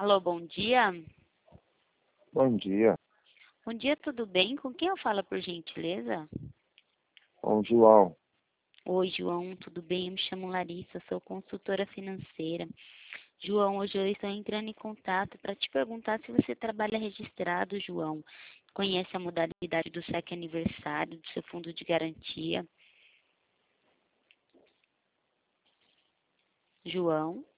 Alô, bom dia. Bom dia, Bom dia, tudo bem? Com quem eu falo, por gentileza? com o João. Oi, João, tudo bem? Eu me chamo Larissa, sou consultora financeira. João, hoje eu estou entrando em contato para te perguntar se você trabalha registrado, João. Conhece a modalidade do saque aniversário, do seu fundo de garantia? João?